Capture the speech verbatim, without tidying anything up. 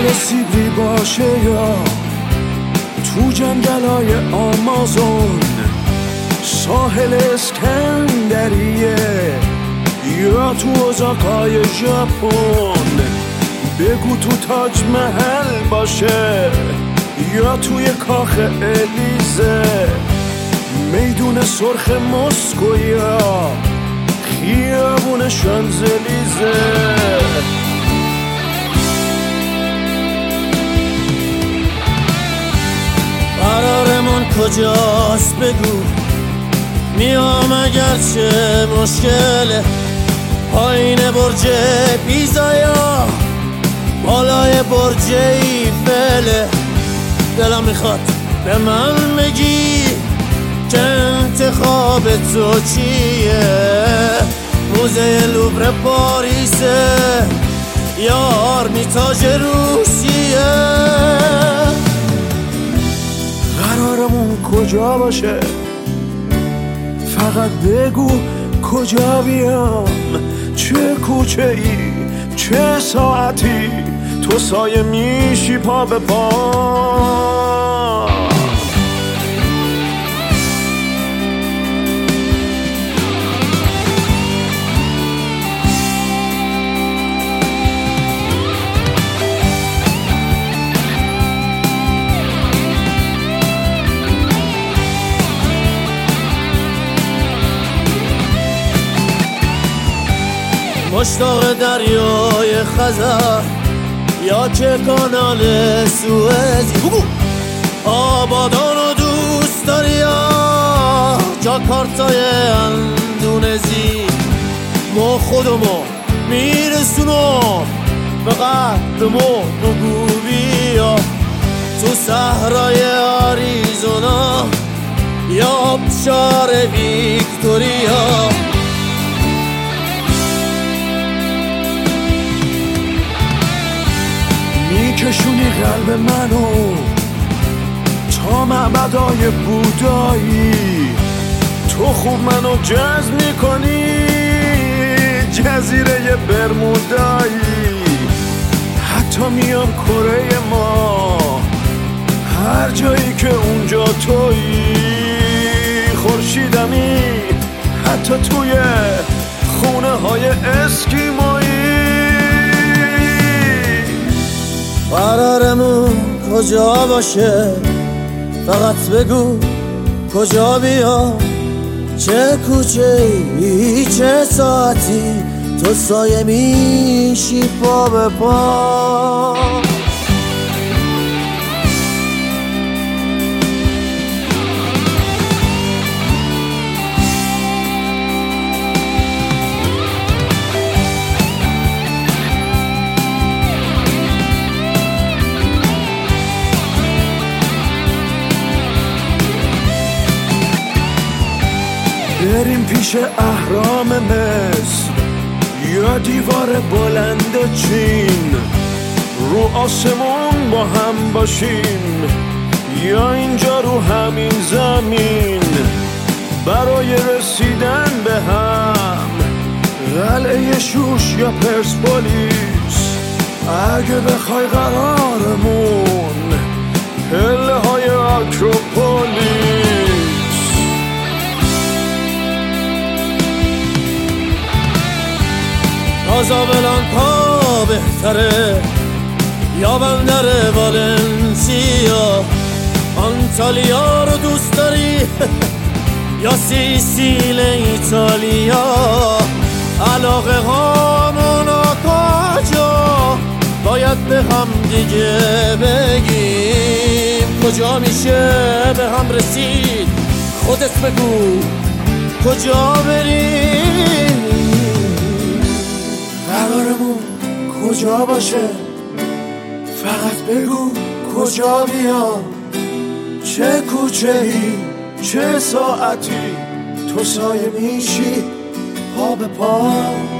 سیبری باشه یا تو جنگلای آمازون، ساحل اسکندریه یا تو ازاقای ژاپن، بگو تو تاج محل باشه یا توی کاخ الیزه، میدون سرخ مسکو یا خیابون شانزلیزه. قرارمون کجاست بگو، میام اگرچه مشکله، پایین برج پیزا یا بالای برج ایفله. دلم میخواد به من بگی که انتخاب تو چیه، موزه لوور پاریسه یا آرمیتاژ روسیه. قرارمون کجا باشه، فقط بگو کجا بیام، چه کوچه ای چه ساعتی تو سایه میشی پا به پا. مشتاق دریای خزر یا که کانال سوئز، آبادانو دوست داری یا جاکارتای اندونزی، ما خودمو میرسونم به قدرمو بگو بیا، تو صحرای آریزونا یا آبشار ویکتوریا. میکشونی قلب منو تا معبدای بودایی، تو خوب منو جذب میکنی جزیره برمودایی، حتی میام کره ما هر جایی که اونجا تویی، خورشیدمی حتی توی خونه های اسکیمایی. قرارمون کجا باشه، فقط بگو کجا بیام، چه کوچه ای چه ساعتی تو سایه میشی پا به پا. بریم پیش اهرام مصر یا دیوار بلند چین، رو آسمون با هم باشیم یا اینجا رو همین زمین، برای رسیدن به هم قلعه شوش یا پرسپولیس، اگه بخوای قرارمون پله های آکروپولیس. کازابلانکا بهتره یا بندر والنسیا، آنتالیا رو دوست داری یا سیسیل ایتالیا، علاقه هامون کجا باید به هم دیگه بگیم، کجا میشه به هم رسید خودت بگو کجا بریم. قرارمون کجا باشه، فقط بگو کجا بیام، چه کوچه ای چه ساعتی تو سایه میشی پا به پا.